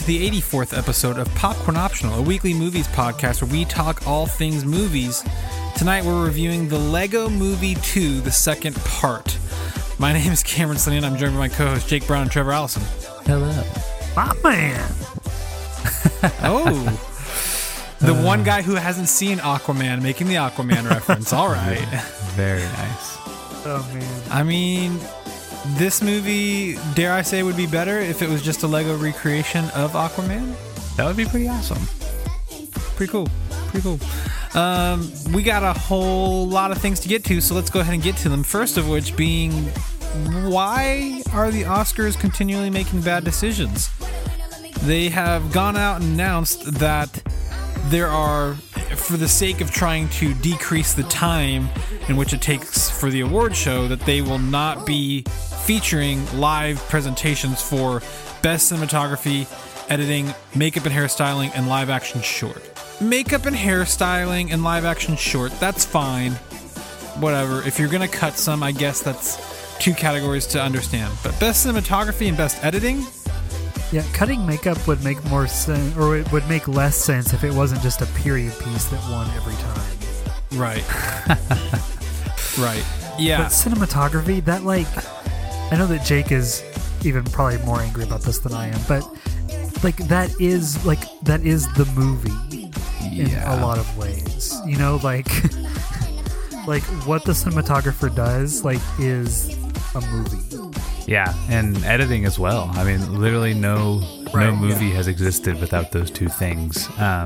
to the 84th episode of Popcorn Optional, a weekly movies podcast where we talk all things movies. Tonight we're reviewing the Lego Movie 2, the second part. My name is Cameron Slaney, and I'm joined by my co-hosts Jake Brown and Trevor Allison. Hello. My man. Oh. The one guy who hasn't seen Aquaman making the Aquaman reference. All right. Very nice. Oh, man. I mean, this movie, dare I say, would be better if it was just a Lego recreation of Aquaman. That would be pretty awesome. Pretty cool. We got a whole lot of things to get to, so let's go ahead and get to them. First of which being, why are the Oscars continually making bad decisions? They have gone out and announced that there are, for the sake of trying to decrease the time in which it takes for the award show, that they will not be featuring live presentations for best cinematography, editing, makeup and hairstyling, and live action short. Makeup and hairstyling and live action short, that's fine. Whatever. If you're going to cut some, I guess that's two categories to understand. But best cinematography and best editing? Yeah, cutting makeup would make more sense, or it would make less sense if it wasn't just a period piece that won every time. Right. Right. Yeah. But cinematography, that I know that Jake is even probably more angry about this than I am, but that is the movie in a lot of ways. You know, like what the cinematographer does, is a movie. Yeah, and editing as well. I mean, literally no movie has existed without those two things.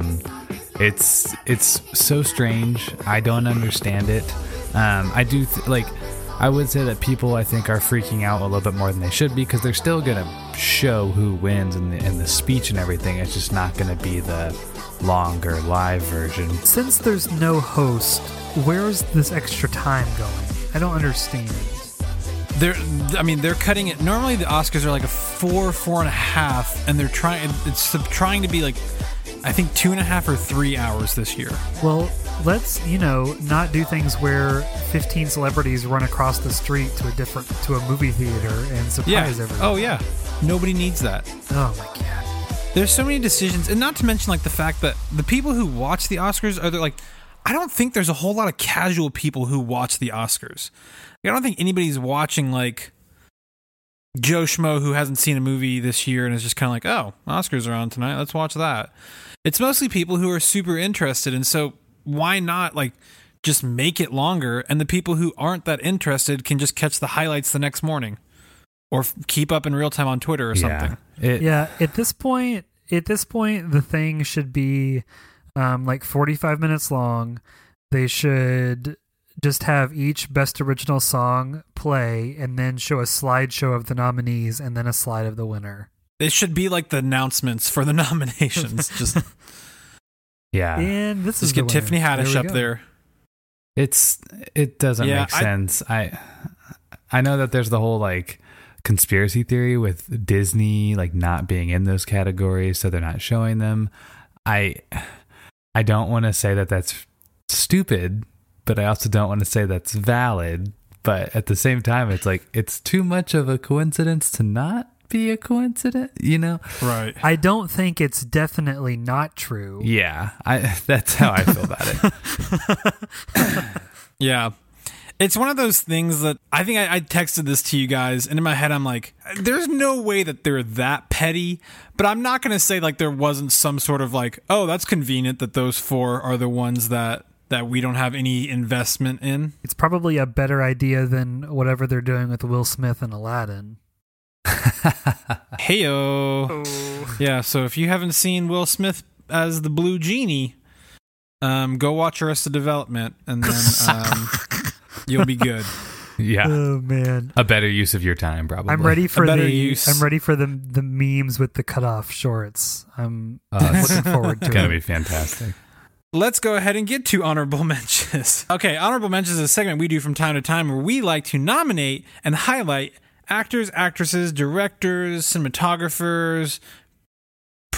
It's so strange. I don't understand it. I do I would say that people, I think, are freaking out a little bit more than they should be, because they're still gonna show who wins in the speech and everything. It's just not gonna be the longer live version. Since there's no host, where's this extra time going? I don't understand. They're cutting it. Normally the Oscars are like a 4.5, and they're trying to be I think 2.5 or 3 hours this year. Well, let's, not do things where 15 celebrities run across the street to a movie theater and surprise everyone. Oh yeah. Nobody needs that. Oh my god. There's so many decisions, and not to mention the fact that the people who watch the Oscars are I don't think there's a whole lot of casual people who watch the Oscars. I don't think anybody's watching Joe Schmo who hasn't seen a movie this year and is just kind of oh, Oscars are on tonight, let's watch that. It's mostly people who are super interested, and so why not just make it longer, and the people who aren't that interested can just catch the highlights the next morning or keep up in real time on Twitter or something. At this point the thing should be 45 minutes long. They should just have each best original song play and then show a slideshow of the nominees and then a slide of the winner. It should be like the announcements for the nominations. Just yeah. And this is get Tiffany Haddish up there. It doesn't make sense. I know that there's the whole conspiracy theory with Disney not being in those categories, so they're not showing them. I don't want to say that that's stupid, but I also don't want to say that's valid. But at the same time, it's it's too much of a coincidence to not be a coincidence, Right. I don't think it's definitely not true. Yeah, that's how I feel about it. Yeah. It's one of those things that I think I texted this to you guys, and in my head I'm there's no way that they're that petty, but I'm not going to say there wasn't some sort of oh, that's convenient that those four are the ones that we don't have any investment in. It's probably a better idea than whatever they're doing with Will Smith and Aladdin. Heyo. Oh. Yeah, so if you haven't seen Will Smith as the Blue Genie, go watch Arrested Development, and then you'll be good. Yeah. Oh man. A better use of your time, probably. I'm ready for the memes with the cutoff shorts. I'm looking forward to it. It's gonna be fantastic. Let's go ahead and get to honorable mentions. Okay, honorable mentions is a segment we do from time to time where we like to nominate and highlight actors, actresses, directors, cinematographers,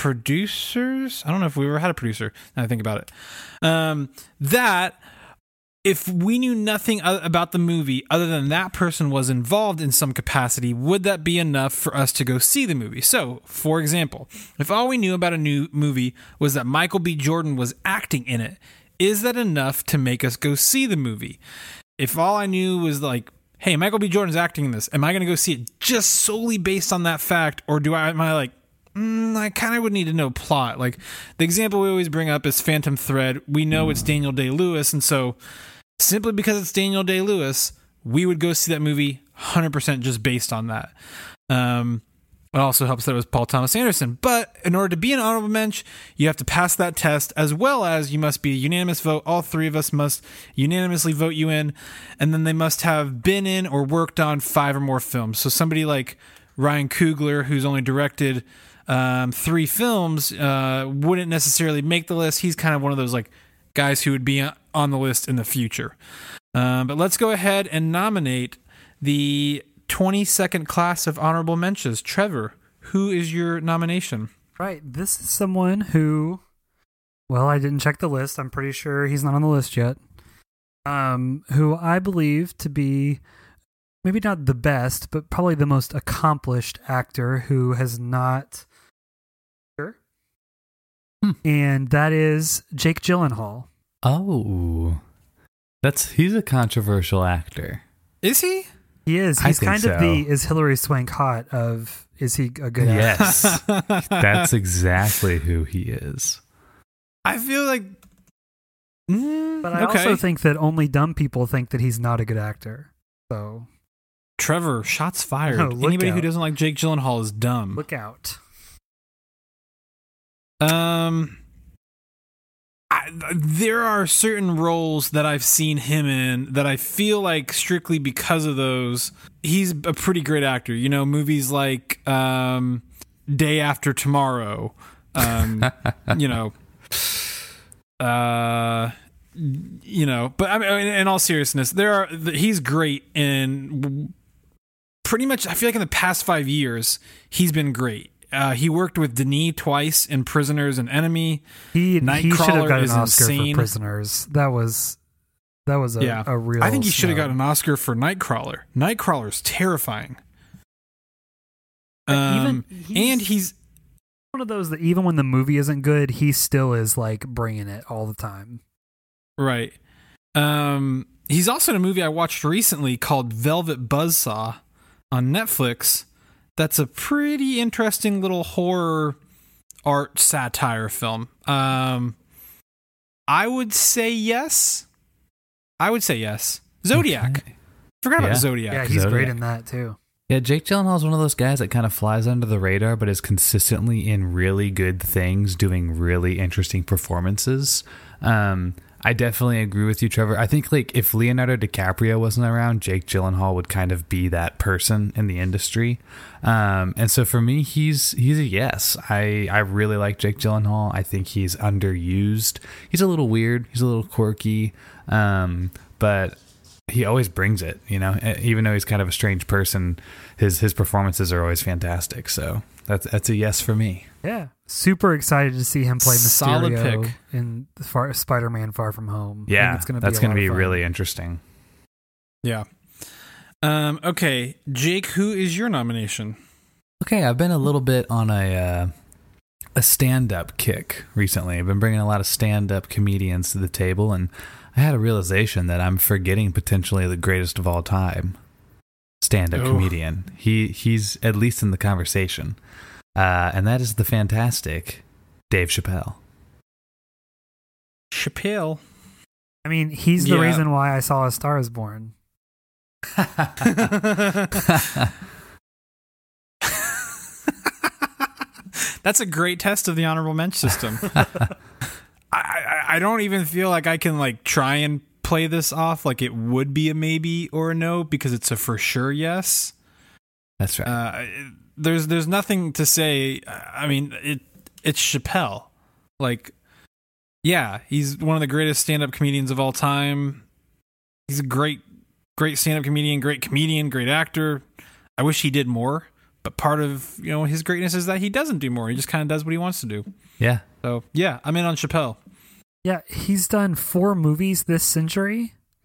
producers. I don't know if we ever had a producer, now I think about it. That if we knew nothing about the movie other than that person was involved in some capacity, would that be enough for us to go see the movie? So, for example, if all we knew about a new movie was that Michael B. Jordan was acting in it, is that enough to make us go see the movie? If all I knew was like, hey, Michael B. Jordan's acting in this, am I going to go see it just solely based on that fact? Or am I like, I kind of would need to know plot. Like, the example we always bring up is Phantom Thread. We know it's Daniel Day-Lewis, and so simply because it's Daniel Day-Lewis, we would go see that movie 100% just based on that. It also helps that it was Paul Thomas Anderson. But in order to be an honorable mensch, you have to pass that test, as well as you must be a unanimous vote. All three of us must unanimously vote you in, and then they must have been in or worked on 5 or more films. So somebody like Ryan Coogler, who's only directed 3 films, wouldn't necessarily make the list. He's kind of one of those like guys who would be on the list in the future. But let's go ahead and nominate the 22nd class of honorable mentions. Trevor, who is your nomination? Right. This is someone who, well, I didn't check the list. I'm pretty sure he's not on the list yet. Who I believe to be maybe not the best, but probably the most accomplished actor who has not. And that is Jake Gyllenhaal. Oh, he's a controversial actor. Is he? He is. He's kind of the is Hilary Swank hot of is he a good actor? Yes. That's exactly who he is. I feel like but I also think that only dumb people think that he's not a good actor. So Trevor, shots fired. Anybody who doesn't like Jake Gyllenhaal is dumb. Look out. There are certain roles that I've seen him in that I feel like strictly because of those, he's a pretty great actor. You know, movies like Day After Tomorrow, you know, but I mean, in all seriousness, he's great in pretty much, I feel like in the past 5 years, he's been great. He worked with Denis twice in Prisoners and Enemy. He should have got an Oscar for Prisoners. That was a real. I think he should have got an Oscar for Nightcrawler. Nightcrawler's terrifying. And he's one of those that even when the movie isn't good, he still is like bringing it all the time. Right. He's also in a movie I watched recently called Velvet Buzzsaw on Netflix. That's a pretty interesting little horror art satire film. I would say yes. Zodiac. Okay. Forgot about Zodiac. Yeah, he's great in that too. Yeah, Jake Gyllenhaal is one of those guys that kind of flies under the radar, but is consistently in really good things, doing really interesting performances. I definitely agree with you, Trevor. I think like if Leonardo DiCaprio wasn't around, Jake Gyllenhaal would kind of be that person in the industry. And so for me, he's a yes. I really like Jake Gyllenhaal. I think he's underused. He's a little weird. He's a little quirky. But he always brings it, you know, even though he's kind of a strange person, his performances are always fantastic. So that's a yes for me. Yeah. Super excited to see him play Solid Mysterio pick. in Spider-Man Far From Home. Yeah, that's going to be really interesting. Yeah. Okay, Jake, who is your nomination? Okay, I've been a little bit on a stand-up kick recently. I've been bringing a lot of stand-up comedians to the table, and I had a realization that I'm forgetting potentially the greatest of all time stand-up comedian. He's at least in the conversation. And that is the fantastic Dave Chappelle. Chappelle. I mean, he's the reason why I saw A Star Is Born. That's a great test of the honorable mention system. I don't even feel like I can like try and play this off like it would be a maybe or a no because it's a for sure yes. That's right. There's nothing to say. I mean, it's Chappelle. Like, yeah, he's one of the greatest stand-up comedians of all time. He's a great stand-up comedian, great actor. I wish he did more, but part of, you know, his greatness is that he doesn't do more. He just kind of does what he wants to do. Yeah. So, yeah, I'm in on Chappelle. Yeah, he's done 4 movies this century.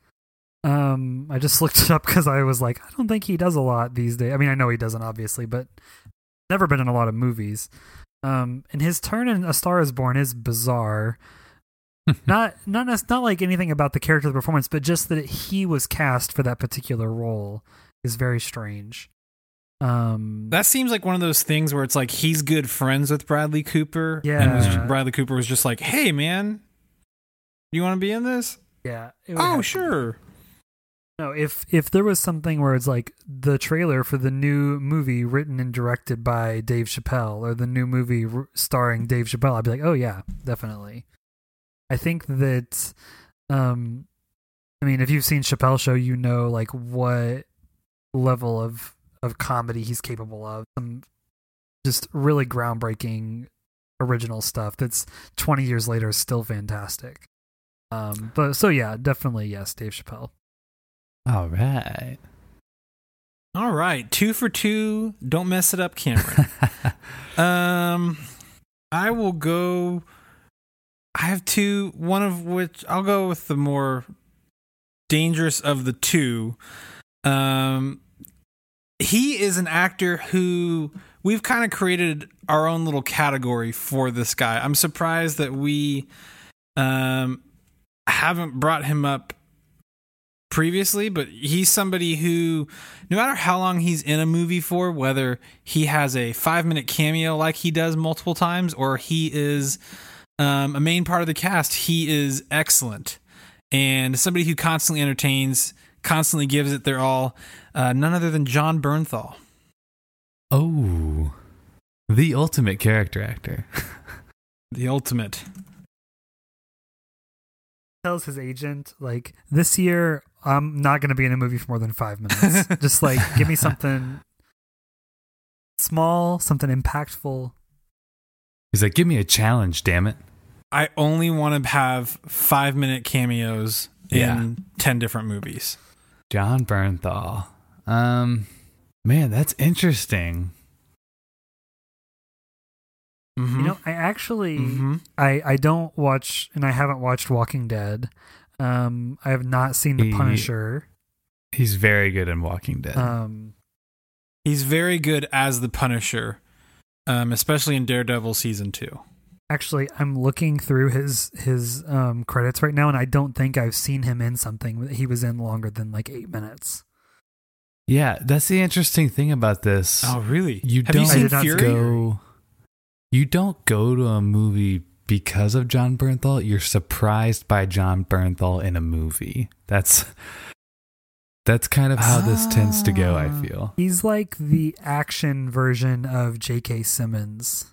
I just looked it up because I was like, I don't think he does a lot these days. I mean, I know he doesn't, obviously, but never been in a lot of movies. And his turn in A Star Is Born is bizarre. not like anything about the character, the performance, but just that he was cast for that particular role is very strange. That seems like one of those things where it's like he's good friends with Bradley Cooper. Yeah. And Bradley Cooper was just like, hey, man, you want to be in this? Yeah. Oh, sure. No, if there was something where it's like the trailer for the new movie written and directed by Dave Chappelle or the new movie starring Dave Chappelle, I'd be like, oh yeah, definitely. I think that, I mean, if you've seen Chappelle Show, you know like what level of comedy he's capable of. Some just really groundbreaking original stuff that's 20 years later is still fantastic. But so yeah, definitely yes, Dave Chappelle. All right. 2 for 2. Don't mess it up, Cameron. I will go. I have 2, one of which I'll go with the more dangerous of the 2. He is an actor who we've kind of created our own little category for this guy. I'm surprised that we haven't brought him up previously, but he's somebody who, no matter how long he's in a movie for, whether he has a 5-minute cameo like he does multiple times or he is a main part of the cast, he is excellent. And somebody who constantly entertains, constantly gives it their all, none other than Jon Bernthal. Oh, the ultimate character actor. The ultimate. Tells his agent, like, this year I'm not going to be in a movie for more than 5 minutes. Just like, give me something small, something impactful. He's like, give me a challenge, damn it. I only want to have 5-minute cameos in 10 different movies. Jon Bernthal. Man, that's interesting. Mm-hmm. You know, I actually, I don't watch, and I haven't watched Walking Dead. I have not seen The Punisher. He's very good in Walking Dead. He's very good as the Punisher, especially in Daredevil season 2. Actually, I'm looking through his credits right now, and I don't think I've seen him in something that he was in longer than like 8 minutes. Yeah, that's the interesting thing about this. Oh, really? Have you seen Fury? You don't go to a movie because of Jon Bernthal. You're surprised by Jon Bernthal in a movie. That's kind of how this tends to go, I feel. He's like the action version of J.K. Simmons.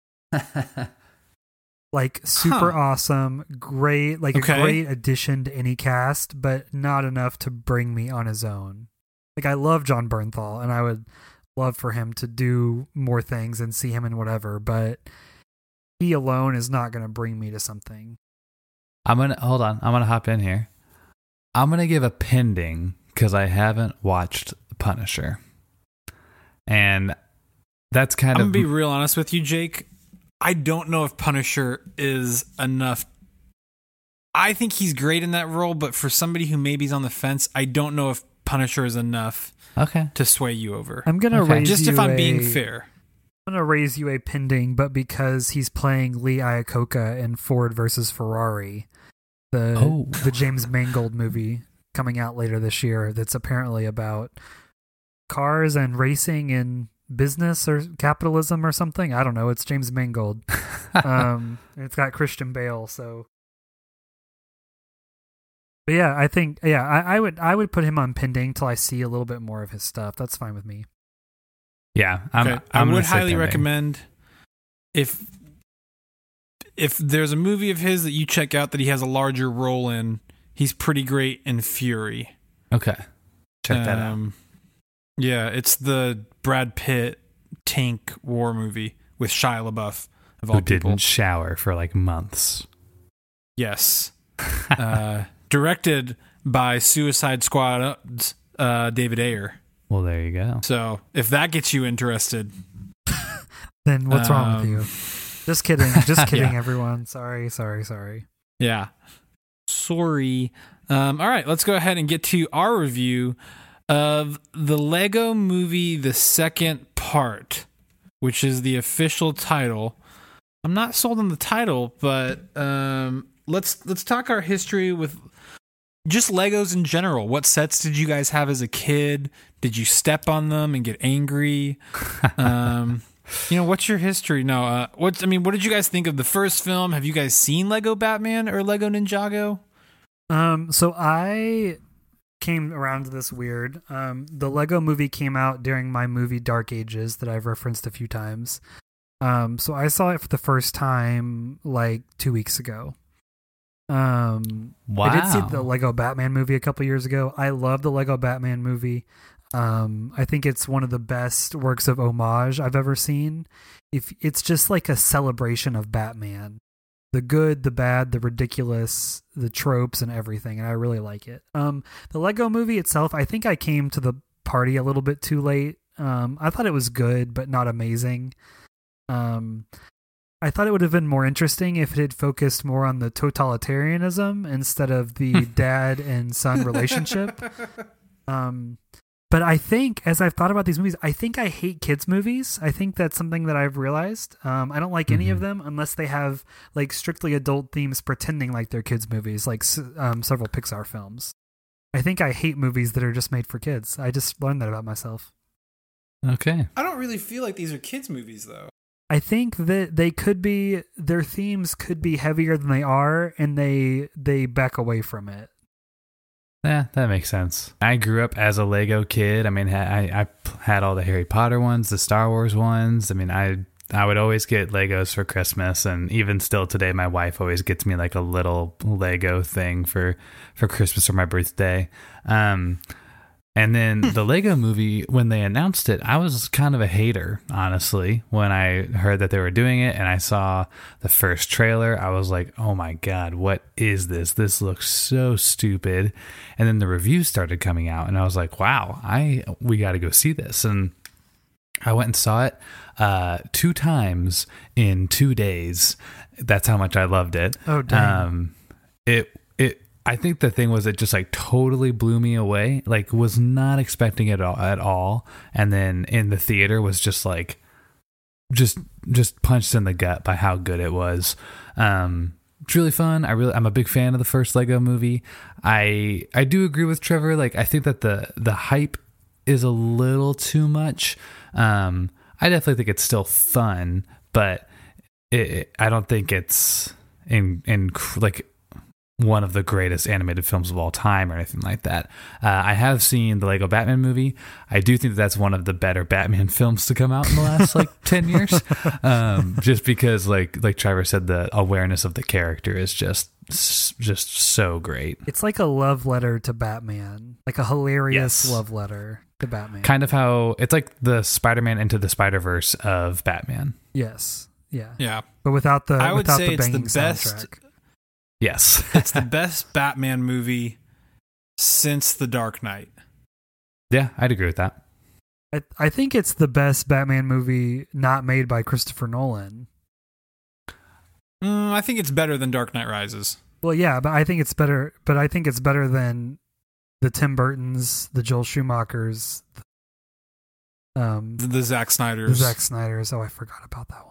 Like super awesome, great, like a great addition to any cast, but not enough to bring me on his own. Like, I love Jon Bernthal, and I would love for him to do more things and see him in whatever, but he alone is not going to bring me to something. Hold on. I'm going to hop in here. I'm going to give a pending because I haven't watched The Punisher. And that's kind of... I'm going to be real honest with you, Jake. I don't know if Punisher is enough. I think he's great in that role, but for somebody who maybe is on the fence, I don't know if Punisher is enough to sway you over. I'm going to raise just you if I'm being fair. I'm going to raise you a pending, but because he's playing Lee Iacocca in Ford versus Ferrari, the James Mangold movie coming out later this year that's apparently about cars and racing and business or capitalism or something. I don't know. It's James Mangold. It's got Christian Bale, so... But yeah, I think I would put him on pending till I see a little bit more of his stuff. That's fine with me. Yeah, I would highly recommend if there's a movie of his that you check out that he has a larger role in, he's pretty great in Fury. Okay, check that out. Yeah, it's the Brad Pitt tank war movie with Shia LaBeouf of all people. Who didn't shower for like months. Yes. Directed by Suicide Squad's David Ayer. Well, there you go. So, if that gets you interested... Then what's wrong with you? Just kidding. Just kidding, everyone. Sorry. Yeah. Sorry. All right, let's go ahead and get to our review of the Lego Movie, the second part, which is the official title. I'm not sold on the title, but let's talk our history with just Legos in general. What sets did you guys have as a kid? Did you step on them and get angry? What's your history? No, what did you guys think of the first film? Have you guys seen Lego Batman or Lego Ninjago? So I came around to this weird. The Lego Movie came out during my movie Dark Ages that I've referenced a few times. So I saw it for the first time like 2 weeks ago. Wow. I did see the Lego Batman movie a couple years ago. I love the Lego Batman movie. I think it's one of the best works of homage I've ever seen. It's just like a celebration of Batman, the good, the bad, the ridiculous, the tropes and everything. And I really like it. The Lego Movie itself, I think I came to the party a little bit too late. I thought it was good, but not amazing. I thought it would have been more interesting if it had focused more on the totalitarianism instead of the dad and son relationship. But I think, as I've thought about these movies, I think I hate kids' movies. I think that's something that I've realized. I don't like any of them unless they have like strictly adult themes pretending like they're kids' movies, like several Pixar films. I think I hate movies that are just made for kids. I just learned that about myself. Okay. I don't really feel like these are kids' movies, though. I think that their themes could be heavier than they are, and they back away from it. Yeah, that makes sense. I grew up as a Lego kid. I mean, I had all the Harry Potter ones, the Star Wars ones. I mean, I would always get Legos for Christmas, and even still today, my wife always gets me like a little Lego thing for Christmas or my birthday. And then the Lego Movie, when they announced it, I was kind of a hater, honestly. When I heard that they were doing it and I saw the first trailer, I was like, oh my God, what is this? This looks so stupid. And then the reviews started coming out and I was like, wow, we got to go see this. And I went and saw it 2 times in 2 days. That's how much I loved it. Oh, dang. I think the thing was it just like totally blew me away. Like was not expecting it at all. And then in the theater was just like, just punched in the gut by how good it was. It's really fun. I'm a big fan of the first Lego Movie. I do agree with Trevor. Like I think that the hype is a little too much. I definitely think it's still fun, but I don't think it's in like one of the greatest animated films of all time or anything like that. I have seen the Lego Batman movie. I do think that's one of the better Batman films to come out in the last like 10 years. Just because like Trevor said, the awareness of the character is just so great. It's like a love letter to Batman, like a hilarious love letter to Batman. Kind of how it's like the Spider-Man Into the Spider-Verse of Batman. Yes. Yeah. Yeah. But without the I would say it's the best soundtrack. Yes. It's the best Batman movie since The Dark Knight. Yeah, I'd agree with that. I think it's the best Batman movie not made by Christopher Nolan. I think it's better than Dark Knight Rises. Well, yeah, but I think it's better. But I think it's better than the Tim Burtons, the Joel Schumachers, the Zack Snyders. The Zack Snyders. Oh, I forgot about that one.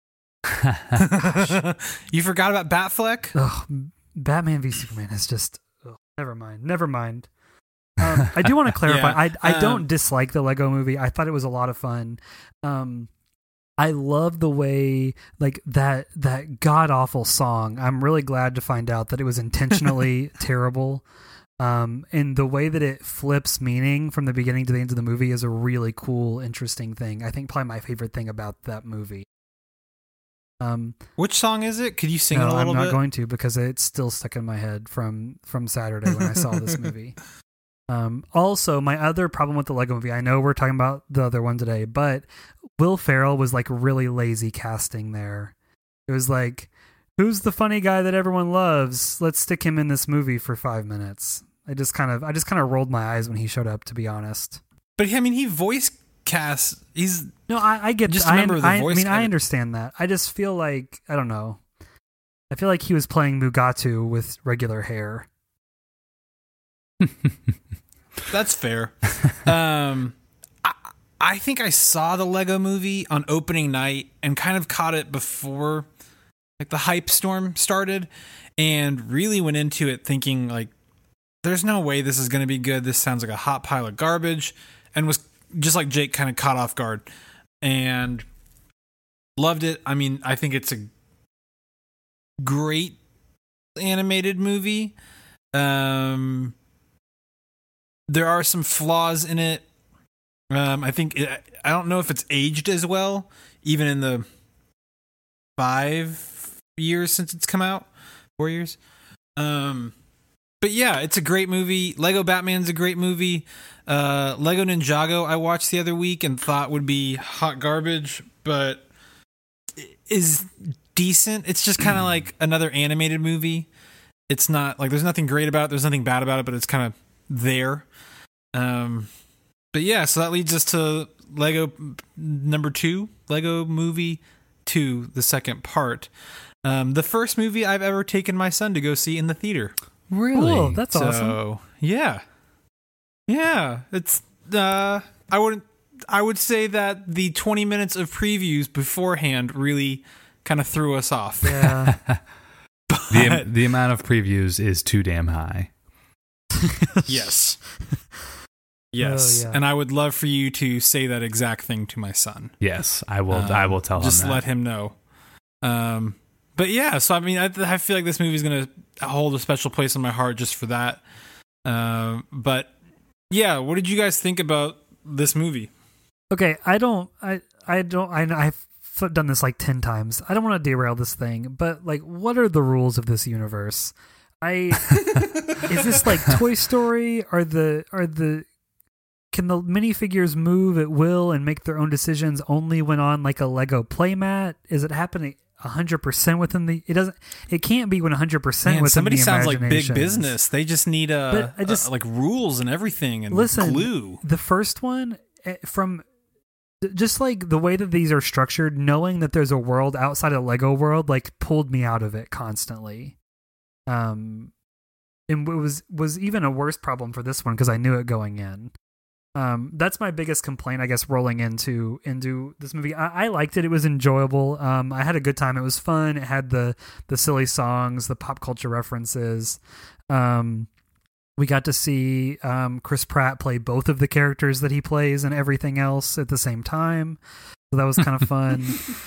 You forgot about Batfleck? Oh, Batman v Superman is just never mind. I do want to clarify. Yeah, I don't dislike the Lego Movie. I thought it was a lot of fun. I love the way like that god awful song. I'm really glad to find out that it was intentionally terrible. And the way that it flips meaning from the beginning to the end of the movie is a really cool, interesting thing. I think probably my favorite thing about that movie. Which song is it? Could you sing it a little bit? I'm not going to because it's still stuck in my head from Saturday when I saw this movie. Also, my other problem with the Lego Movie, I know we're talking about the other one today, but Will Ferrell was like really lazy casting there. It was like, who's the funny guy that everyone loves? Let's stick him in this movie for 5 minutes. I just kind of rolled my eyes when he showed up, to be honest. But I mean, he voice casts. I get just remember the voice. I mean, I understand that. I just feel like I don't know. I feel like he was playing Mugatu with regular hair. That's fair. I think I saw the Lego Movie on opening night and kind of caught it before like the hype storm started, and really went into it thinking like, there's no way this is going to be good. This sounds like a hot pile of garbage, and was just like Jake, kind of caught off guard and loved it. I mean, I think it's a great animated movie. There are some flaws in it. I think I don't know if it's aged as well, even in the 5 years since it's come out, 4 years. But yeah, it's a great movie. Lego Batman's a great movie. Lego Ninjago I watched the other week and thought would be hot garbage, but is decent. It's just kind of like another animated movie. It's not like there's nothing great about it. There's nothing bad about it, but it's kind of there. But yeah, so that leads us to Lego number 2, Lego Movie 2, the second part. The first movie I've ever taken my son to go see in the theater. Really? Oh, that's awesome. Yeah. Yeah. It's I would say that the 20 minutes of previews beforehand really kind of threw us off. Yeah. The amount of previews is too damn high. Yes. Yes. Oh, yeah. And I would love for you to say that exact thing to my son. Yes, I will. I will tell him just that. Let him know. But yeah, so I mean, I feel like this movie is going to hold a special place in my heart just for that. But yeah, what did you guys think about this movie? Okay, I've done this like 10 times. I don't want to derail this thing, but like, what are the rules of this universe? Is this like Toy Story? Can the minifigures move at will and make their own decisions only when on like a Lego playmat? Is it happening 100% within the? It can't be 100% within somebody the sounds like big business. They just need like rules and everything and glue. The first one, from just like the way that these are structured, knowing that there's a world outside of Lego world, like pulled me out of it constantly. And it was even a worse problem for this one because I knew it going in. That's my biggest complaint, I guess, rolling into this movie. I liked it. It was enjoyable. I had a good time. It was fun. It had the silly songs, the pop culture references. We got to see Chris Pratt play both of the characters that he plays and everything else at the same time. So that was kind of fun.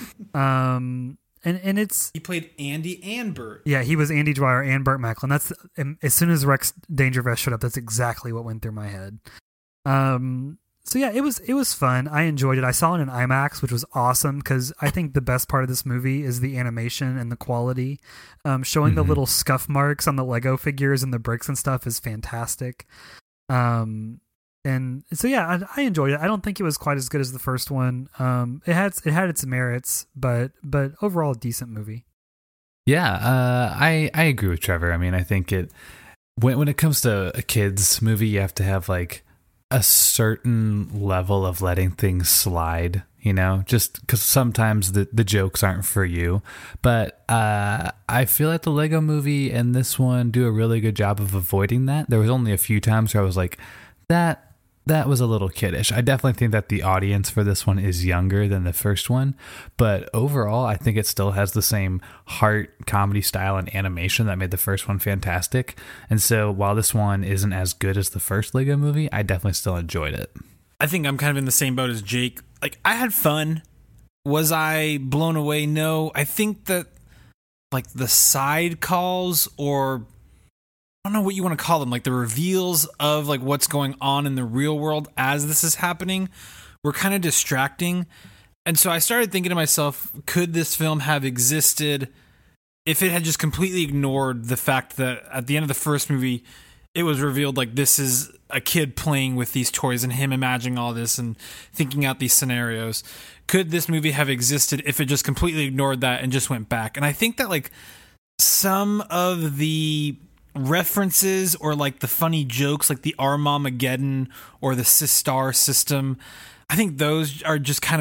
And he played Andy and Bert. Yeah, he was Andy Dwyer and Burt Macklin. That's as soon as Rex Dangervest showed up, that's exactly what went through my head. So yeah, it was fun. I enjoyed it. I saw it in IMAX, which was awesome because I think the best part of this movie is the animation and the quality. Showing the little scuff marks on the Lego figures and the bricks and stuff is fantastic. And so yeah, I enjoyed it. I don't think it was quite as good as the first one. It had its merits, but overall a decent movie. Yeah, I agree with Trevor. I mean, I think when it comes to a kids movie, you have to have like a certain level of letting things slide, you know, just because sometimes the jokes aren't for you. But I feel like the Lego Movie and this one do a really good job of avoiding that. There was only a few times where I was like, that was a little kiddish. I definitely think that the audience for this one is younger than the first one, but overall, I think it still has the same heart, comedy style, and animation that made the first one fantastic. And so while this one isn't as good as the first Lego Movie, I definitely still enjoyed it. I think I'm kind of in the same boat as Jake. Like, I had fun. Was I blown away? No. I think that like the side calls, or I don't know what you want to call them, like the reveals of like what's going on in the real world as this is happening, were kind of distracting. And so I started thinking to myself, could this film have existed if it had just completely ignored the fact that at the end of the first movie, it was revealed like this is a kid playing with these toys and him imagining all this and thinking out these scenarios. Could this movie have existed if it just completely ignored that and just went back? And I think that like some of the references or like the funny jokes, like the Armageddon or the Sistar system, I think those are just kind of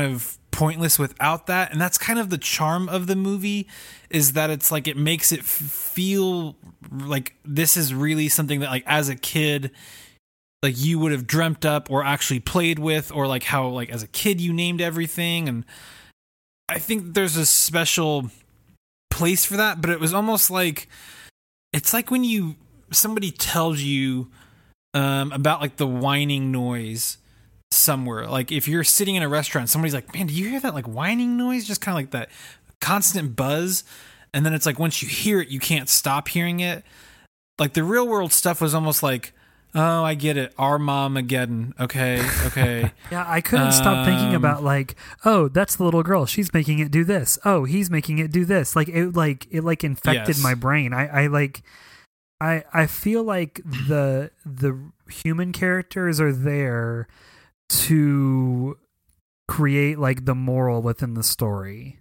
pointless without that. And that's kind of the charm of the movie, is that it's like it makes it feel like this is really something that like as a kid like you would have dreamt up or actually played with, or like how like as a kid you named everything. And I think there's a special place for that, but it was almost like it's like when somebody tells you about like the whining noise somewhere. Like if you're sitting in a restaurant, somebody's like, man, do you hear that like whining noise? Just kind of like that constant buzz. And then it's like once you hear it, you can't stop hearing it. Like the real world stuff was almost like, oh, I get it. Armageddon. Okay. Yeah, I couldn't stop thinking about like, oh, that's the little girl. She's making it do this. Oh, he's making it do this. Like it infected my brain. I feel like the human characters are there to create like the moral within the story.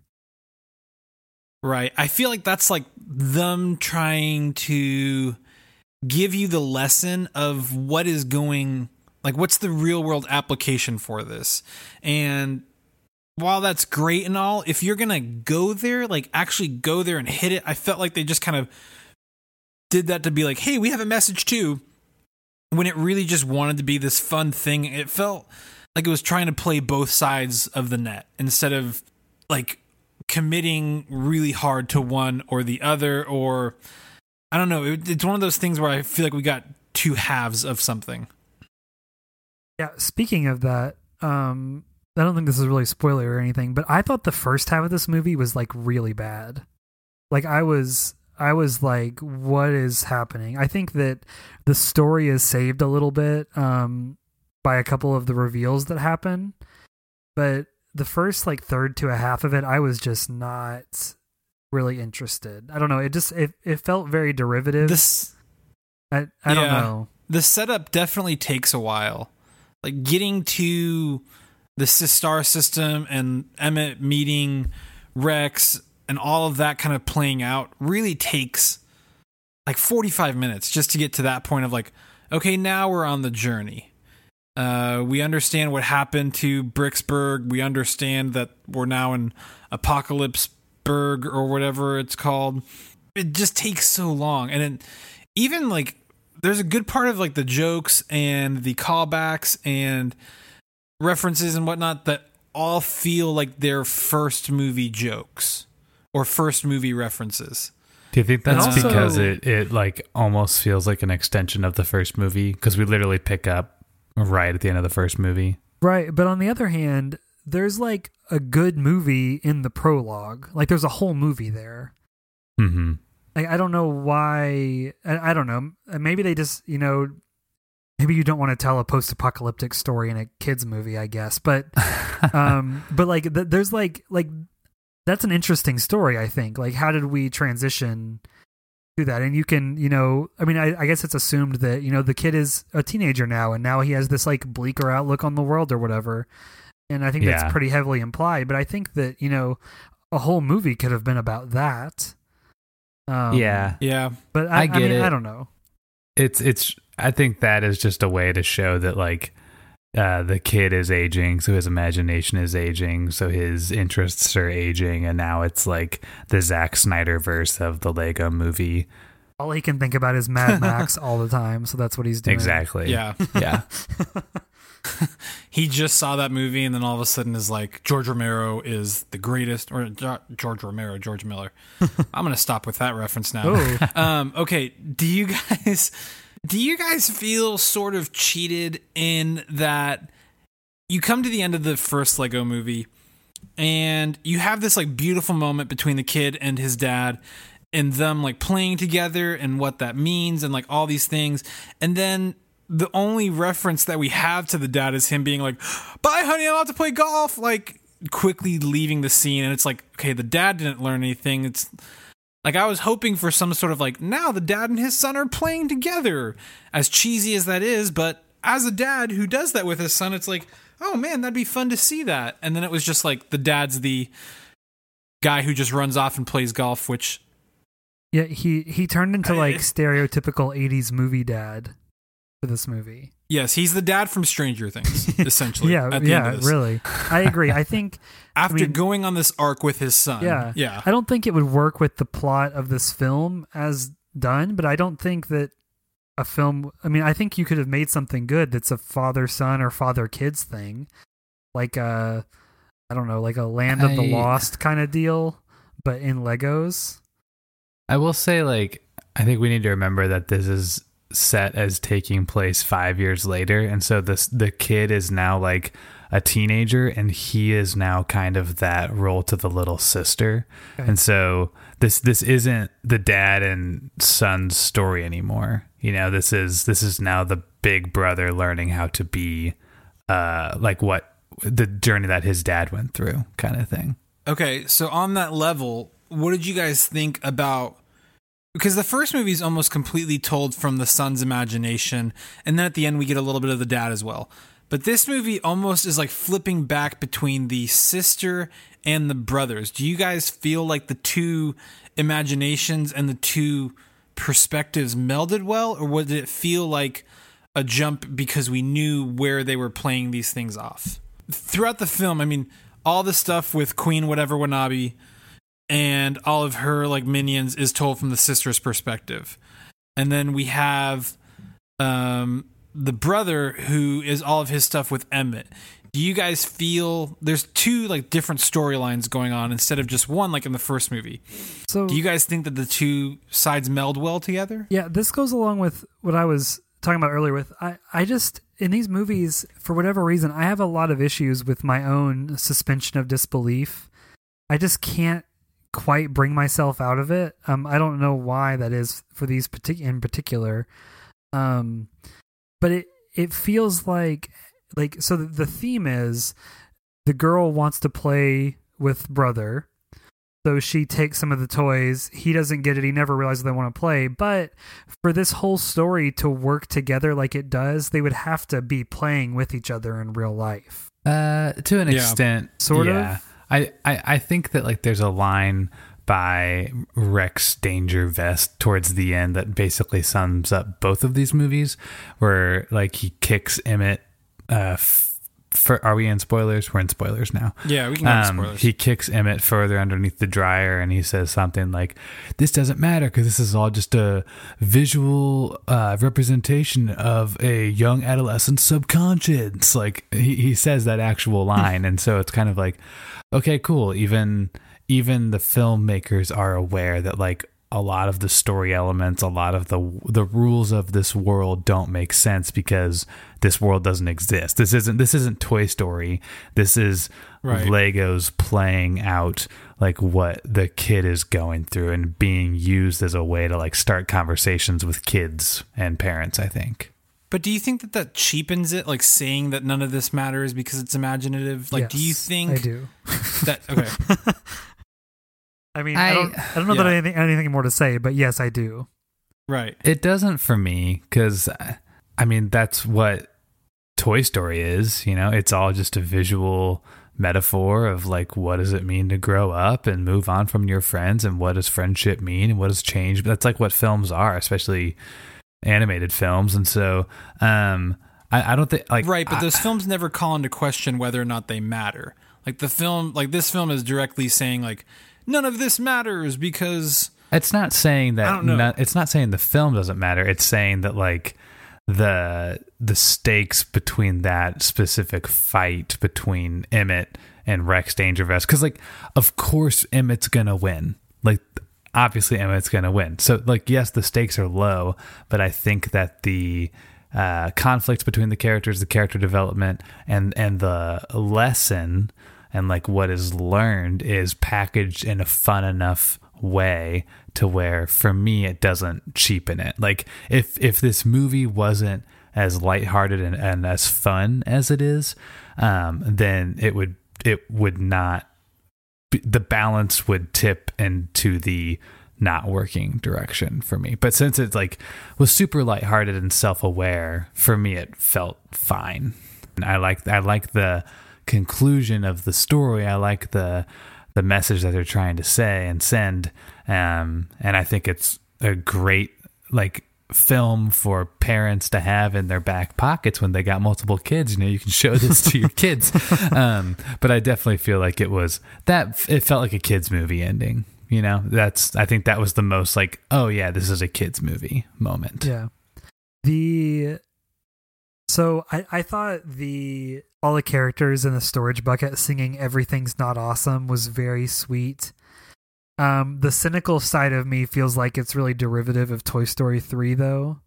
Right. I feel like that's like them trying to give you the lesson of what is going, like what's the real world application for this. And while that's great and all, if you're going to go there, like actually go there and hit it, I felt like they just kind of did that to be like, hey, we have a message too, when it really just wanted to be this fun thing. It felt like it was trying to play both sides of the net instead of like committing really hard to one or the other, or I don't know. It's one of those things where I feel like we got two halves of something. Yeah, speaking of that, I don't think this is really a spoiler or anything, but I thought the first half of this movie was like really bad. Like I was like, what is happening? I think that the story is saved a little bit by a couple of the reveals that happen, but the first like third to a half of it, I was just not really interested. I don't know. It felt very derivative. I don't know. The setup definitely takes a while. Like getting to the Sistar system and Emmett meeting Rex and all of that kind of playing out really takes like 45 minutes just to get to that point of like, okay, now we're on the journey. We understand what happened to Bricksburg. We understand that we're now in Apocalypseburg or whatever it's called. It just takes so long. And even like there's a good part of like the jokes and the callbacks and references and whatnot that all feel like their first movie jokes or first movie references. Do you think that's also because it like almost feels like an extension of the first movie? Because we literally pick up right at the end of the first movie. Right. But on the other hand, there's like a good movie in the prologue. Like there's a whole movie there. Mm-hmm. I don't know why. I don't know. Maybe they just, maybe you don't want to tell a post-apocalyptic story in a kid's movie, I guess. But, but like there's like that's an interesting story, I think. Like, how did we transition to that? And you can, I guess it's assumed that, the kid is a teenager now, and now he has this like bleaker outlook on the world or whatever. And I think that's pretty heavily implied. But I think that, a whole movie could have been about that. Yeah. But I get it. I don't know. It's. I think that is just a way to show that like the kid is aging, so his imagination is aging, so his interests are aging, and now it's like the Zack Snyder verse of the Lego movie. All he can think about is Mad Max all the time, so that's what he's doing. Exactly. Yeah. He just saw that movie, and then all of a sudden is like, George Romero is the greatest, or George Miller. I'm going to stop with that reference now. Okay, do you guys feel sort of cheated in that you come to the end of the first Lego movie, and you have this like beautiful moment between the kid and his dad, and them like playing together and what that means and like all these things, and then the only reference that we have to the dad is him being like, bye honey, I'm out to play golf, like quickly leaving the scene. And it's like, okay, the dad didn't learn anything. It's like, I was hoping for some sort of like, now the dad and his son are playing together, as cheesy as that is. But as a dad who does that with his son, it's like, oh man, that'd be fun to see that. And then it was just like, the dad's the guy who just runs off and plays golf, which he turned into like stereotypical 80s movie dad. for this movie. Yes, he's the dad from Stranger Things, essentially. Yeah, really. I agree. I think after going on this arc with his son. Yeah. I don't think it would work with the plot of this film as done, but I don't think that a film. I mean, I think you could have made something good that's a father-son or father-kids thing, like I don't know, like a Land of the Lost kind of deal, but in Legos. I will say, like, I think we need to remember that this is set as taking place 5 years later, and so the kid is now like a teenager, and he is now kind of that role to the little sister. Okay. And so this isn't the dad and son's story anymore. You know, this is now the big brother learning how to be like what the journey that his dad went through, kind of thing. Okay, so on that level, what did you guys think about, because the first movie is almost completely told from the son's imagination, and then at the end we get a little bit of the dad as well. But this movie almost is like flipping back between the sister and the brothers. Do you guys feel like the two imaginations and the two perspectives melded well, or did it feel like a jump because we knew where they were playing these things off? Throughout the film, I mean, all the stuff with Queen Whatever Wanabe and all of her like minions is told from the sister's perspective. And then we have the brother who is all of his stuff with Emmett. Do you guys feel there's two like different storylines going on instead of just one like in the first movie? So do you guys think that the two sides meld well together? Yeah, this goes along with what I was talking about earlier with I just, in these movies, for whatever reason, I have a lot of issues with my own suspension of disbelief. I just can't quite bring myself out of it. I don't know why that is for these in particular. But it feels like so the theme is the girl wants to play with brother. So she takes some of the toys. He doesn't get it. He never realizes they want to play. But for this whole story to work together like it does, they would have to be playing with each other in real life. To an extent, sort of. I think that like there's a line by Rex Dangervest towards the end that basically sums up both of these movies, where like he kicks Emmett. Are we in spoilers? We're in spoilers now. Yeah, we can go in spoilers. He kicks Emmett further underneath the dryer, and he says something like, "This doesn't matter because this is all just a visual representation of a young adolescent subconscious." Like he says that actual line, and so it's kind of like, okay, cool. Even the filmmakers are aware that like a lot of the story elements, a lot of the rules of this world don't make sense because this world doesn't exist. This isn't Toy Story. This is Legos playing out like what the kid is going through and being used as a way to like start conversations with kids and parents, I think. But do you think that cheapens it, like saying that none of this matters because it's imaginative? Like, yes, do you think I do. That okay? I mean, I don't know that I have anything more to say, but yes, I do. Right. It doesn't for me because, I mean, that's what Toy Story is. You know, it's all just a visual metaphor of like, what does it mean to grow up and move on from your friends, and what does friendship mean, and what does change? That's like what films are, especially animated films. And so, I don't think like right, but those films never call into question whether or not they matter. Like this film is directly saying like, none of this matters because it's not saying that. It's not saying the film doesn't matter. It's saying that like the stakes between that specific fight between Emmett and Rex Dangervest, because like of course Emmett's gonna win. Like obviously Emmett's gonna win. So like yes, the stakes are low, but I think that the conflicts between the characters, the character development, and the lesson and like what is learned is packaged in a fun enough way to where for me it doesn't cheapen it. Like if this movie wasn't as lighthearted and as fun as it is, then it would not the balance would tip into the not working direction for me. But since it's like was super lighthearted and self-aware, for me it felt fine. And I like the conclusion of the story. I like the message that they're trying to say and send, and I think it's a great like film for parents to have in their back pockets when they got multiple kids. You can show this to your kids. But I definitely feel like it felt like a kid's movie ending. I think that was the most like, oh yeah, this is a kid's movie moment. Yeah. So I thought all the characters in the storage bucket singing "Everything's Not Awesome" was very sweet. The cynical side of me feels like it's really derivative of Toy Story 3, though.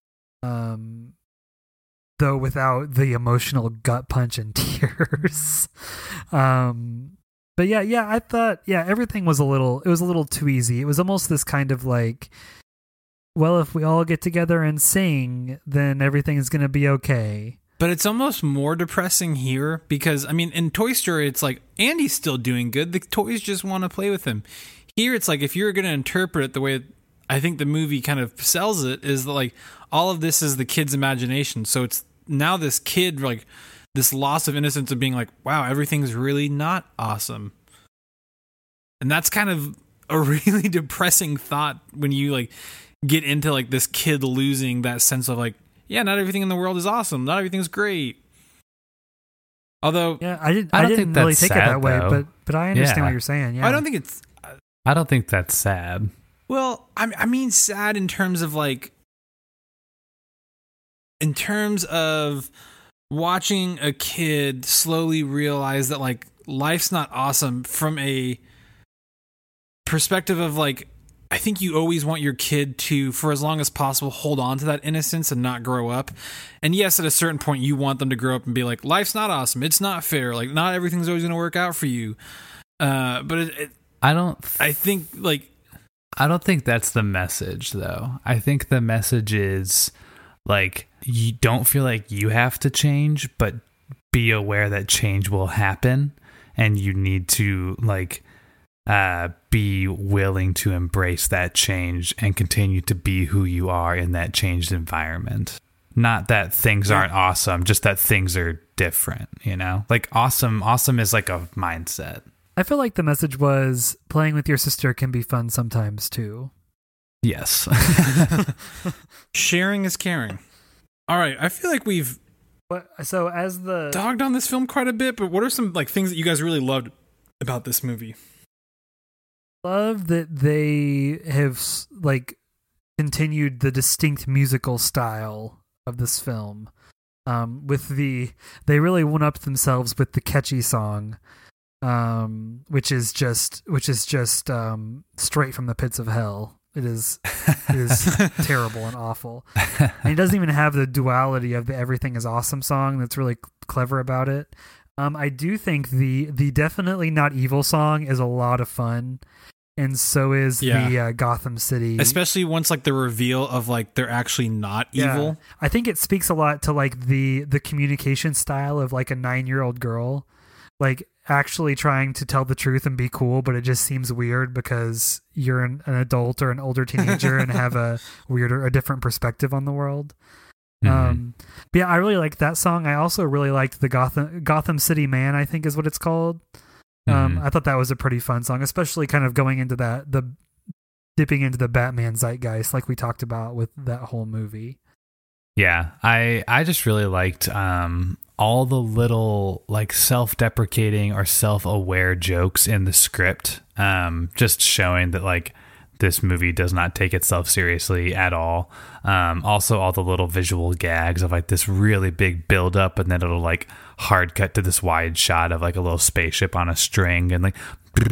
Though without the emotional gut punch and tears. But yeah, I thought, everything was a little too easy. It was almost this kind of like, well, if we all get together and sing, then everything is going to be okay. But it's almost more depressing here because, I mean, in Toy Story, it's like Andy's still doing good. The toys just want to play with him. Here, it's like if you're going to interpret it the way I think the movie kind of sells it, is that like all of this is the kid's imagination. So it's now this kid, like this loss of innocence of being like, wow, everything's really not awesome. And that's kind of a really depressing thought when you like get into like this kid losing that sense of like, yeah, not everything in the world is awesome. Not everything's great. Although, yeah, I didn't really take it that way, but I understand what you're saying. Yeah, I don't think that's sad. Well, I mean, sad in terms of like, in terms of watching a kid slowly realize that like life's not awesome from a perspective of like, I think you always want your kid to, for as long as possible, hold on to that innocence and not grow up. And yes, at a certain point, you want them to grow up and be like, life's not awesome. It's not fair. Like, not everything's always going to work out for you. But I don't think that's the message, though. I think the message is like, you don't feel like you have to change, but be aware that change will happen, and you need to like be willing to embrace that change and continue to be who you are in that changed environment. Not that things aren't awesome, just that things are different, Like awesome is like a mindset. I feel like the message was playing with your sister can be fun sometimes too. Yes. Sharing is caring. All right, I feel like we've dogged on this film quite a bit, but what are some like things that you guys really loved about this movie? Love that they have like continued the distinct musical style of this film. They really one up themselves with the catchy song, which is just straight from the pits of hell. It is terrible and awful. And it doesn't even have the duality of the "Everything is Awesome" song that's really clever about it. I do think the Definitely Not Evil song is a lot of fun. And so is the Gotham City. Especially once like the reveal of like they're actually not evil. I think it speaks a lot to like the communication style of like a 9-year-old girl. Like actually trying to tell the truth and be cool, but it just seems weird because you're an adult or an older teenager and have a different perspective on the world. Mm-hmm. But yeah, I really liked that song. I also really liked the Gotham City Man, I think is what it's called. I thought that was a pretty fun song, especially kind of going into dipping into the Batman zeitgeist like we talked about with that whole movie. Yeah, I just really liked all the little like self-deprecating or self-aware jokes in the script, just showing that like this movie does not take itself seriously at all. Also all the little visual gags of like this really big build up and then it'll like hard cut to this wide shot of like a little spaceship on a string and like,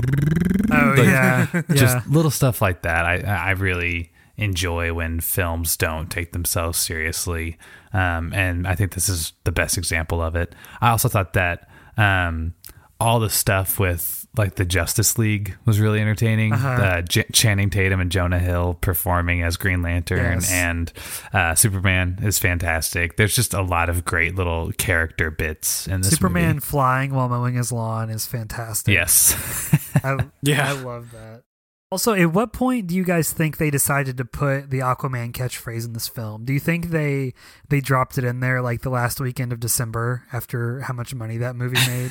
just little stuff like that. I really enjoy when films don't take themselves seriously. And I think this is the best example of it. I also thought that all the stuff with like the Justice League was really entertaining. Channing Tatum and Jonah Hill performing as Green Lantern and Superman is fantastic. There's just a lot of great little character bits in this Superman movie. Flying while mowing his lawn is fantastic. Yes. I love that. Also, at what point do you guys think they decided to put the Aquaman catchphrase in this film? Do you think they dropped it in there like the last weekend of December after how much money that movie made?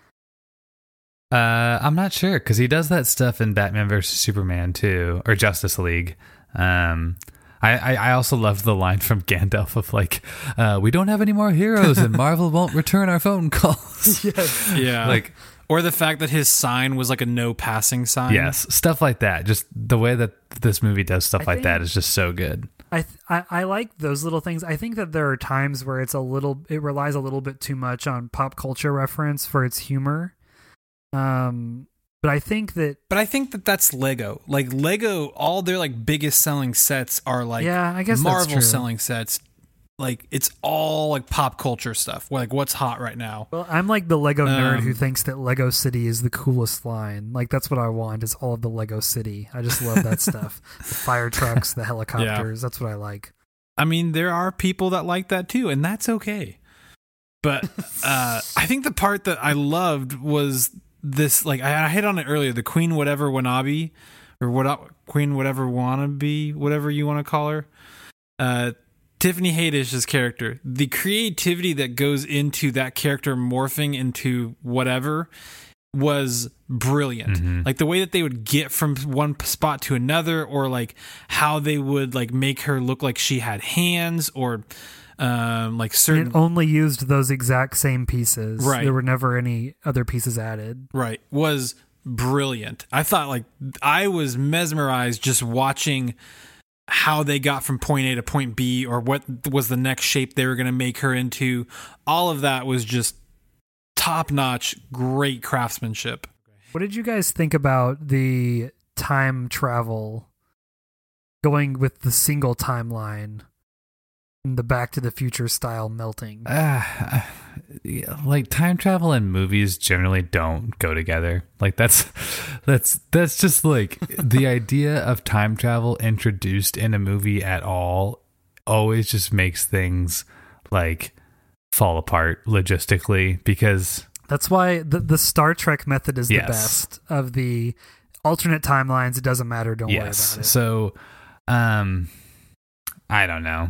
I'm not sure because he does that stuff in Batman versus Superman too, or Justice League. I I also loved the line from Gandalf of like, we don't have any more heroes and Marvel won't return our phone calls. Yes. Yeah. Like, or the fact that his sign was like a no passing sign. yes, stuff like that. Just the way that this movie does stuff like that is just so good. I like those little things. I think that there are times where it relies a little bit too much on pop culture reference for its humor. But I think that that's Lego. Like Lego, all their like biggest selling sets are like I guess Marvel selling sets. Like it's all like pop culture stuff. Like what's hot right now. Well, I'm like the Lego nerd who thinks that Lego City is the coolest line. Like that's what I want is all of the Lego City. I just love that stuff. The fire trucks, the helicopters. That's what I like. I mean, there are people that like that too, and that's okay. But I think the part that I loved was this, like I hit on it earlier, the Queen Whatever Wannabe, or Queen Whatever Wannabe, whatever you want to call her. Tiffany Haddish's character, the creativity that goes into that character morphing into whatever was brilliant. Mm-hmm. Like the way that they would get from one spot to another, or like how they would like make her look like she had hands, or like certain. It only used those exact same pieces. Right. There were never any other pieces added. Right. Was brilliant. I thought like I was mesmerized just watching how they got from point A to point B, or what was the next shape they were going to make her into. All of that was just top-notch, great craftsmanship. What did you guys think about the time travel going with the single timeline and the Back to the Future style melting? Like time travel and movies generally don't go together. Like that's just like the idea of time travel introduced in a movie at all always just makes things like fall apart logistically, because that's why the Star Trek method is the best of the alternate timelines. It doesn't matter. Don't worry about it. So, I don't know.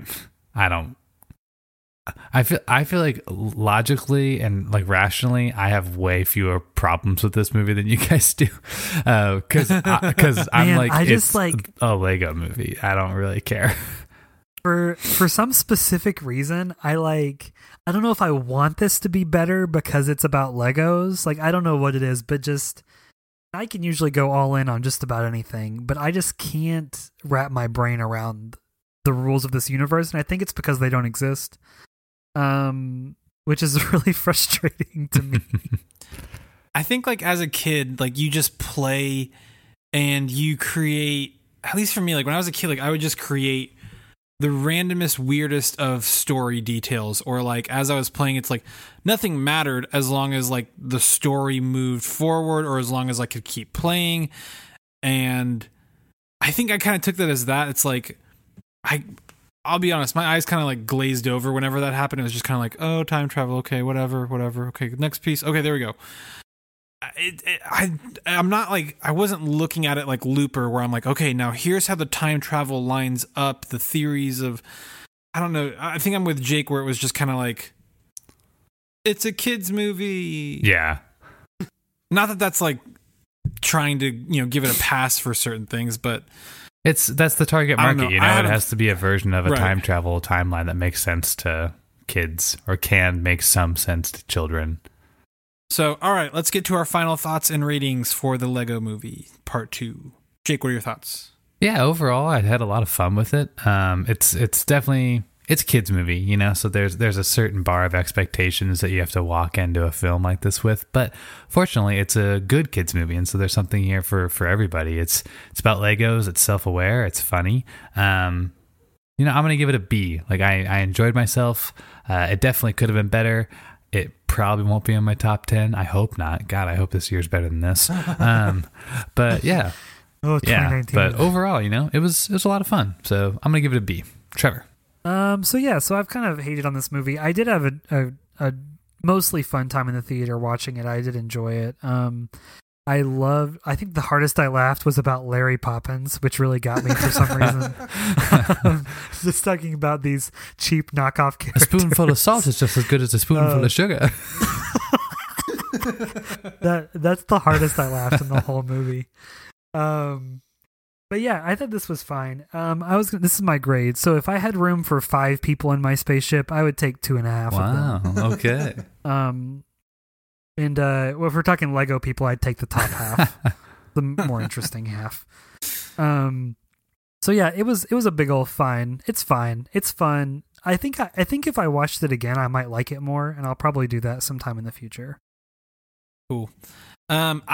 I feel like logically and like rationally, I have way fewer problems with this movie than you guys do, because I'm like, it's like a Lego movie. I don't really care. For some specific reason, I don't know if I want this to be better because it's about Legos. Like I don't know what it is, but just I can usually go all in on just about anything, but I just can't wrap my brain around the rules of this universe, and I think it's because they don't exist. Which is really frustrating to me. I think like as a kid, like you just play and you create, at least for me, like when I was a kid, like I would just create the randomest, weirdest of story details, or like as I was playing, it's like nothing mattered as long as like the story moved forward, or as long as I could keep playing. And I think I kind of took that as that. It's like, I'll be honest, my eyes kind of like glazed over whenever that happened. It was just kind of like, oh, time travel. Okay, whatever. Okay, next piece. Okay, there we go. I'm not like, I wasn't looking at it like Looper, where I'm like, okay, now here's how the time travel lines up the theories of, I don't know. I think I'm with Jake, where it was just kind of like, it's a kid's movie. Yeah. Not that that's like trying to, give it a pass for certain things, but that's the target market, it has to be a version of a time travel timeline that makes sense to kids, or can make some sense to children. So, all right, let's get to our final thoughts and ratings for the Lego Movie Part 2. Jake, what are your thoughts? Yeah, overall, I had a lot of fun with it. It's definitely, it's a kids movie, so there's a certain bar of expectations that you have to walk into a film like this with. But fortunately, it's a good kids movie, and so there's something here for everybody. It's about Legos. It's self-aware. It's funny. I'm gonna give it a B. Like I enjoyed myself. It definitely could have been better. It probably won't be in my top 10. I hope not. God, I hope this year's better than this. But yeah. Oh, 2019. Yeah. But overall, it was a lot of fun. So I'm gonna give it a B. Trevor. So I've kind of hated on this movie. I did have a mostly fun time in the theater watching it. I did enjoy it. I think the hardest I laughed was about Larry Poppins, which really got me for some reason. Just talking about these cheap knockoff characters. A spoonful of salt is just as good as a spoonful of sugar. That's the hardest I laughed in the whole movie. But yeah, I thought this was fine. This is my grade. So if I had room for 5 people in my spaceship, I would take 2.5 of them. Wow. Okay. And well, if we're talking Lego people, I'd take the top half, the more interesting half. So yeah, it was a big old fine. It's fine. It's fun. I think if I watched it again, I might like it more, and I'll probably do that sometime in the future. Cool. I'm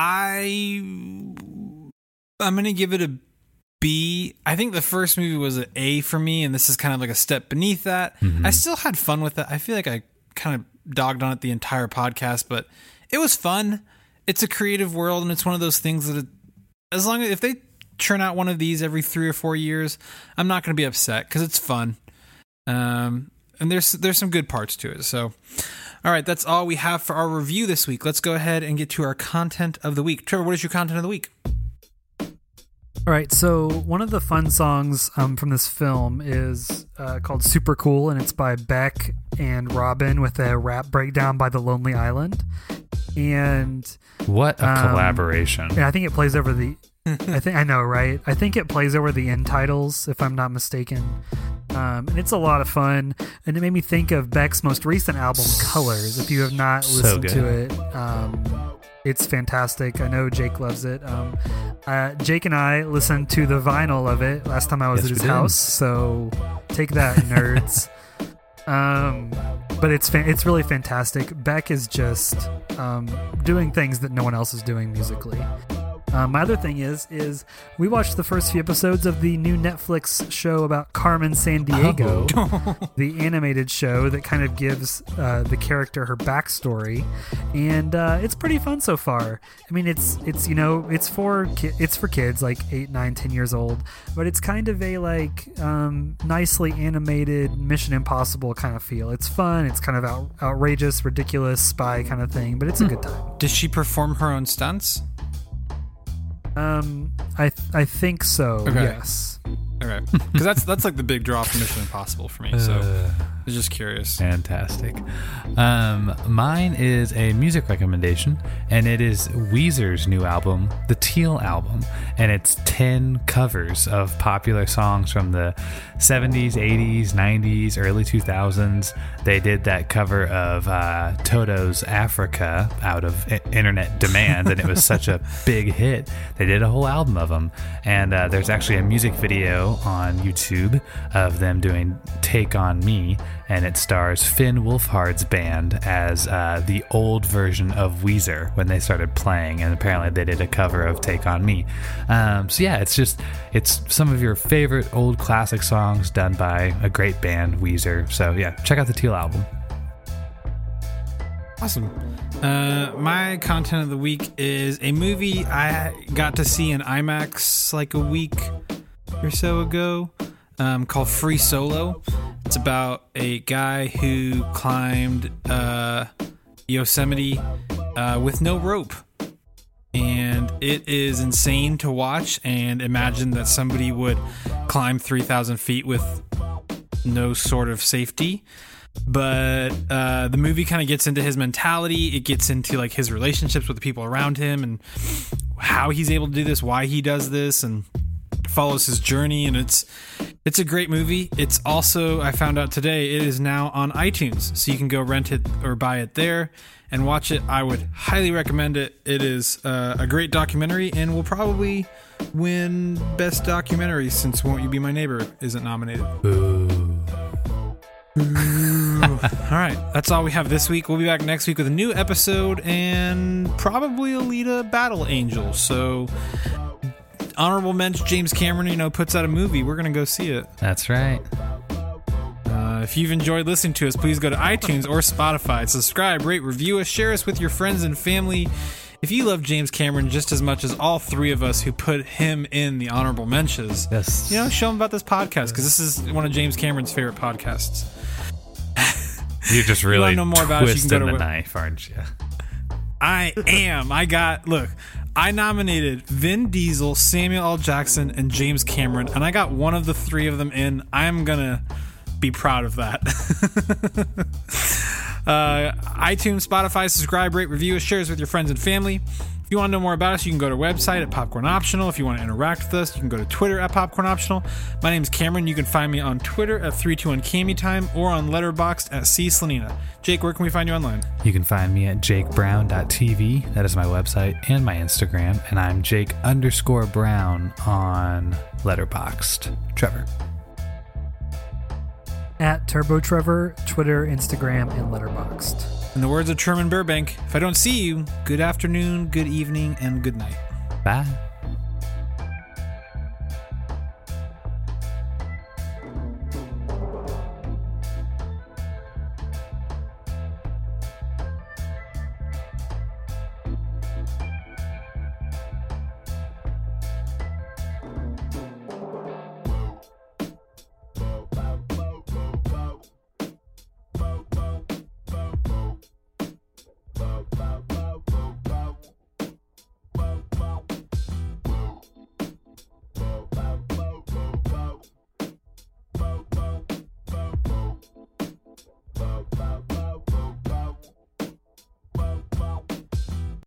gonna give it a B. I think the first movie was an A for me, and this is kind of like a step beneath that. Mm-hmm. I still had fun with it. I feel like I kind of dogged on it the entire podcast, but it was fun. It's a creative world, and it's one of those things that as long as if they churn out one of these every 3 or 4 years, I'm not going to be upset because it's fun. And there's some good parts to it. So, all right, that's all we have for our review this week. Let's go ahead and get to our content of the week. Trevor, what is your content of the week? All right, so one of the fun songs from this film is called Super Cool, and it's by Beck and Robin with a rap breakdown by The Lonely Island. And what a collaboration. Yeah, I think it plays over the... I know, right? I think it plays over the end titles, if I'm not mistaken. And it's a lot of fun. And it made me think of Beck's most recent album, Colors. If you have not listened to it, it's fantastic. I know Jake loves it. Jake and I listened to the vinyl of it last time I was at his house, so take that, nerds. But it's really fantastic. Beck is just doing things that no one else is doing musically. My other thing is we watched the first few episodes of the new Netflix show about Carmen Sandiego, the animated show that kind of gives the character her backstory, and it's pretty fun so far. I mean, it's for kids like 8, 9, 10 years old, but it's kind of a nicely animated Mission Impossible kind of feel. It's fun. It's kind of outrageous, ridiculous spy kind of thing, but it's a good time. Does she perform her own stunts? I think so. Okay. Yes. Okay. Because that's like the big draw for Mission Impossible for me. So I was just curious. Fantastic. Mine is a music recommendation, and it is Weezer's new album, the Teal album, and it's 10 covers of popular songs from the 70s, 80s, 90s, early 2000s. They did that cover of Toto's Africa out of internet demand, and it was such a big hit. They did a whole album of them, and there's actually a music video on YouTube of them doing Take On Me, and it stars Finn Wolfhard's band as the old version of Weezer when they started playing, and apparently they did a cover of Take On Me. So yeah, it's some of your favorite old classic songs done by a great band, Weezer. So yeah, check out the Teal album. Awesome. My content of the week is a movie I got to see in IMAX like a week or so ago, called Free Solo. It's about a guy who climbed Yosemite with no rope. And it is insane to watch, and imagine that somebody would climb 3,000 feet with no sort of safety. But the movie kind of gets into his mentality. It gets into like his relationships with the people around him and how he's able to do this, why he does this, and follows his journey. And it's a great movie. It's also, I found out today, it is now on iTunes, so you can go rent it or buy it there and watch it. I would highly recommend it. It is a great documentary and will probably win Best Documentary since Won't You Be My Neighbor isn't nominated. Ooh. All right, that's all we have this week. We'll be back next week with a new episode and probably Alita Battle Angel. So honorable mention, James Cameron, puts out a movie. We're gonna go see it. That's right. If you've enjoyed listening to us, please go to iTunes or Spotify, subscribe, rate, review us, share us with your friends and family. If you love James Cameron just as much as all three of us who put him in the honorable mentions, yes, show him about this podcast, because this is one of James Cameron's favorite podcasts. You're just really know more about it, you can go to the knife, aren't you? I am. I nominated Vin Diesel, Samuel L. Jackson, and James Cameron, and I got one of the three of them in. I'm gonna be proud of that. iTunes, Spotify, subscribe, rate, review, share us with your friends and family. If you want to know more about us, you can go to our website at Popcorn Optional. If you want to interact with us, you can go to Twitter at Popcorn Optional. My name is Cameron. You can find me on Twitter at 321CamyTime or on Letterboxd at CSlanina. Jake, where can we find you online? You can find me at jakebrown.tv. That is my website and my Instagram. And I'm Jake_Brown on Letterboxd. Trevor. At Turbo Trevor, Twitter, Instagram, and Letterboxd. In the words of Truman Burbank, if I don't see you, good afternoon, good evening, and good night. Bye.